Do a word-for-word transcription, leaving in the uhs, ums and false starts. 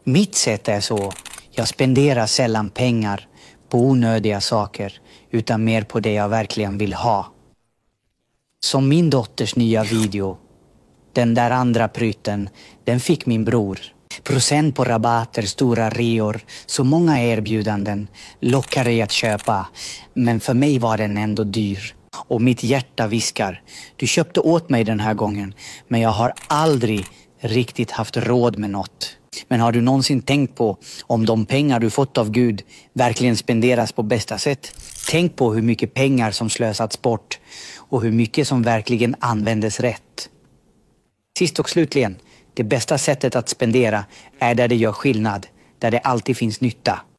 Mitt sätt är så. Jag spenderar sällan pengar på onödiga saker utan mer på det jag verkligen vill ha. Som min dotters nya video. Den där andra prytten, den fick min bror. Procent på rabatter, stora reor, så många erbjudanden lockade i att köpa. Men för mig var den ändå dyr. Och mitt hjärta viskar, du köpte åt mig den här gången, men jag har aldrig riktigt haft råd med något. Men har du någonsin tänkt på om de pengar du fått av Gud verkligen spenderas på bästa sätt? Tänk på hur mycket pengar som slösats bort och hur mycket som verkligen användes rätt. Sist och slutligen, det bästa sättet att spendera är där det gör skillnad, där det alltid finns nytta.